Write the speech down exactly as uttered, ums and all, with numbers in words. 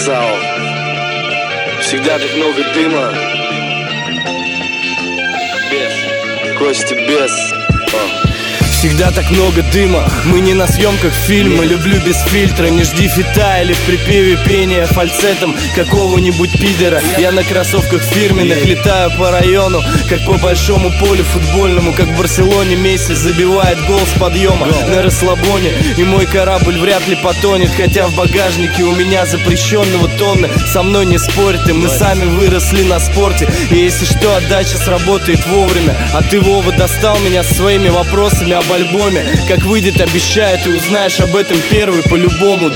сказал: всегда так много дыма. Без, Костя, без. О. Всегда так много дыма, мы не на съемках фильма. Люблю без фильтра, не жди фита или в припеве пения фальцетом какого-нибудь пидора. Я на кроссовках фирменных летаю по району, как по большому полю футбольному, как в Барселоне Месси забивает гол с подъема на расслабоне. И мой корабль вряд ли потонет, хотя в багажнике у меня запрещенного тонны. Со мной не спорьте, мы сами выросли на спорте. И если что, отдача сработает вовремя. А ты, Вова, достал меня со своими вопросами об альбоме. Как выйдет, обещаю, ты узнаешь об этом первый по-любому.